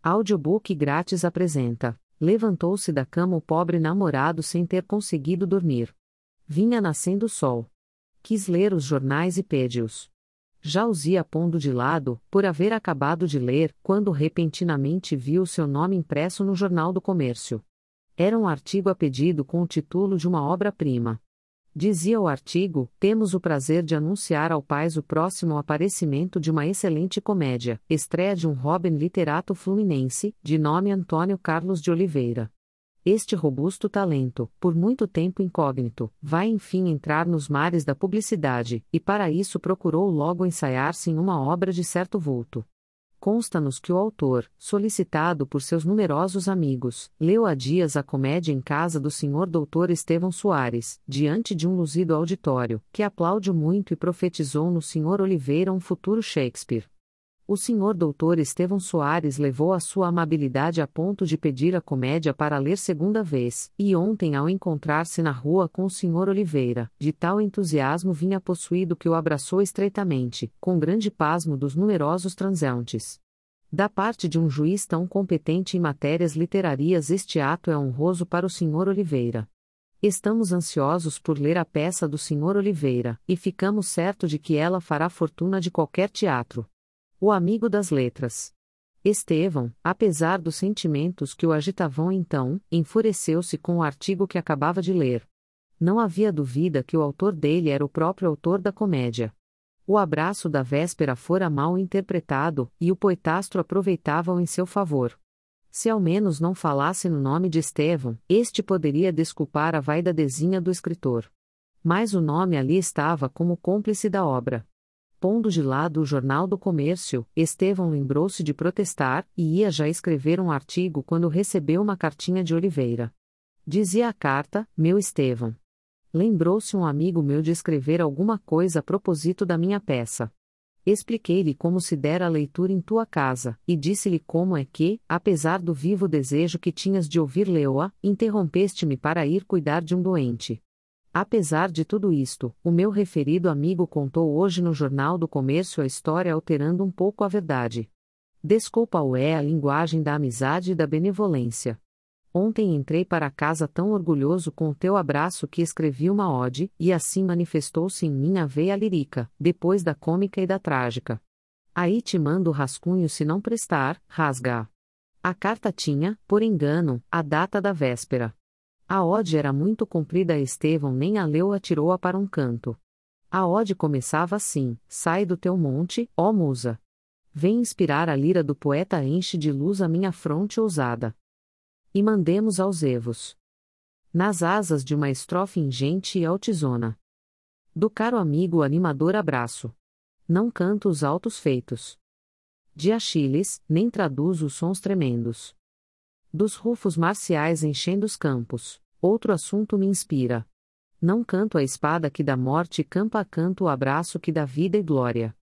Audiobook grátis apresenta: levantou-se da cama o pobre namorado sem ter conseguido dormir. Vinha nascendo o sol. Quis ler os jornais e pede-os. Já os ia pondo de lado, por haver acabado de ler, quando repentinamente viu seu nome impresso no Jornal do Comércio. Era um artigo a pedido com o título de uma obra-prima. Dizia o artigo: temos o prazer de anunciar ao país o próximo aparecimento de uma excelente comédia, estreia de um jovem literato fluminense, de nome Antônio Carlos de Oliveira. Este robusto talento, por muito tempo incógnito, vai enfim entrar nos mares da publicidade, e para isso procurou logo ensaiar-se em uma obra de certo vulto. Consta-nos que o autor, solicitado por seus numerosos amigos, leu há dias a comédia em casa do Sr. Dr. Estevão Soares, diante de um luzido auditório, que aplaudiu muito e profetizou no Sr. Oliveira um futuro Shakespeare. O Sr. Dr. Estevão Soares levou a sua amabilidade a ponto de pedir a comédia para ler segunda vez, e ontem, ao encontrar-se na rua com o Sr. Oliveira, de tal entusiasmo vinha possuído que o abraçou estreitamente, com grande pasmo dos numerosos transeuntes. Da parte de um juiz tão competente em matérias literárias, este ato é honroso para o Sr. Oliveira. Estamos ansiosos por ler a peça do Sr. Oliveira, e ficamos certos de que ela fará fortuna de qualquer teatro. O amigo das letras. Estevão, apesar dos sentimentos que o agitavam então, enfureceu-se com o artigo que acabava de ler. Não havia dúvida que o autor dele era o próprio autor da comédia. O abraço da véspera fora mal interpretado, e o poetastro aproveitava-o em seu favor. Se ao menos não falasse no nome de Estevão, este poderia desculpar a vaidadezinha do escritor. Mas o nome ali estava como cúmplice da obra. Pondo de lado o Jornal do Comércio, Estevão lembrou-se de protestar, e ia já escrever um artigo quando recebeu uma cartinha de Oliveira. Dizia a carta: meu Estevão. Lembrou-se um amigo meu de escrever alguma coisa a propósito da minha peça. Expliquei-lhe como se dera a leitura em tua casa, e disse-lhe como é que, apesar do vivo desejo que tinhas de ouvir lê-la, interrompeste-me para ir cuidar de um doente. Apesar de tudo isto, o meu referido amigo contou hoje no Jornal do Comércio a história alterando um pouco a verdade. Desculpa-o é a linguagem da amizade e da benevolência. Ontem entrei para casa tão orgulhoso com o teu abraço que escrevi uma ode, e assim manifestou-se em mim a veia lírica, depois da cômica e da trágica. Aí te mando o rascunho, se não prestar, rasga. A carta tinha, por engano, a data da véspera. A ode era muito comprida, Estevão nem a leu, atirou-a para um canto. A ode começava assim: sai do teu monte, ó musa. Vem inspirar a lira do poeta, enche de luz a minha fronte ousada. E mandemos aos evos. Nas asas de uma estrofe ingente e altizona. Do caro amigo animador abraço. Não canto os altos feitos de Achiles, nem traduzo os sons tremendos dos rufos marciais enchendo os campos. Outro assunto me inspira. Não canto a espada que dá morte, campa, canto o abraço que dá vida e glória.